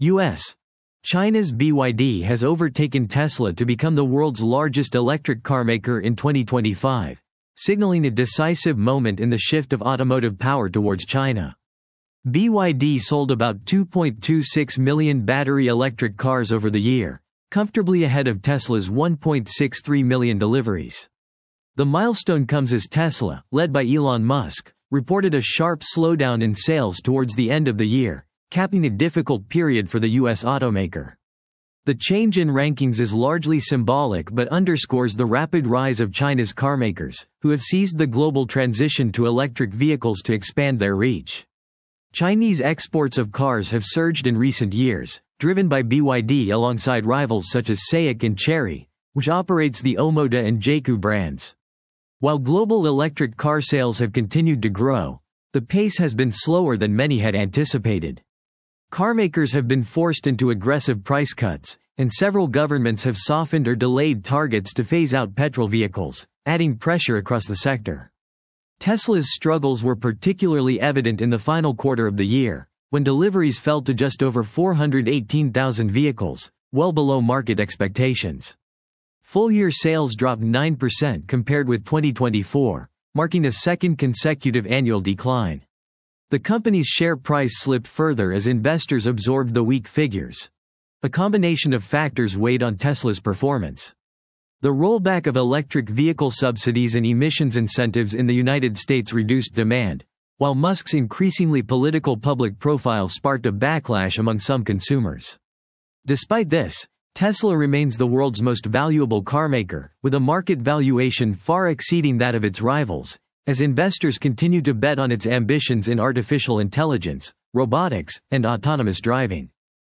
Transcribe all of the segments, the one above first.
U.S. China's BYD has overtaken Tesla to become the world's largest electric car maker in 2025, signaling a decisive moment in the shift of automotive power towards China. BYD sold about 2.26 million battery electric cars over the year, comfortably ahead of Tesla's 1.63 million deliveries. The milestone comes as Tesla, led by Elon Musk, reported a sharp slowdown in sales towards the end of the year, capping a difficult period for the U.S. automaker. The change in rankings is largely symbolic but underscores the rapid rise of China's carmakers, who have seized the global transition to electric vehicles to expand their reach. Chinese exports of cars have surged in recent years, driven by BYD alongside rivals such as SAIC and Chery, which operates the Omoda and JAC brands. While global electric car sales have continued to grow, the pace has been slower than many had anticipated. Carmakers have been forced into aggressive price cuts, and several governments have softened or delayed targets to phase out petrol vehicles, adding pressure across the sector. Tesla's struggles were particularly evident in the final quarter of the year, when deliveries fell to just over 418,000 vehicles, well below market expectations. Full-year sales dropped 9% compared with 2024, marking a second consecutive annual decline. The company's share price slipped further as investors absorbed the weak figures. A combination of factors weighed on Tesla's performance. The rollback of electric vehicle subsidies and emissions incentives in the United States reduced demand, while Musk's increasingly political public profile sparked a backlash among some consumers. Despite this, Tesla remains the world's most valuable carmaker, with a market valuation far exceeding that of its rivals, as investors continue to bet on its ambitions in artificial intelligence, robotics, and autonomous driving.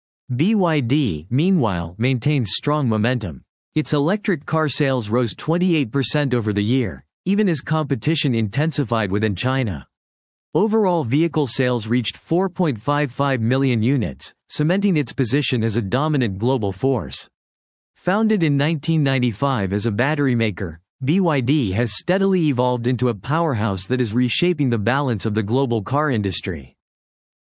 BYD, meanwhile, maintains strong momentum. Its electric car sales rose 28% over the year, even as competition intensified within China. Overall vehicle sales reached 4.55 million units, cementing its position as a dominant global force. Founded in 1995 as a battery maker, BYD has steadily evolved into a powerhouse that is reshaping the balance of the global car industry.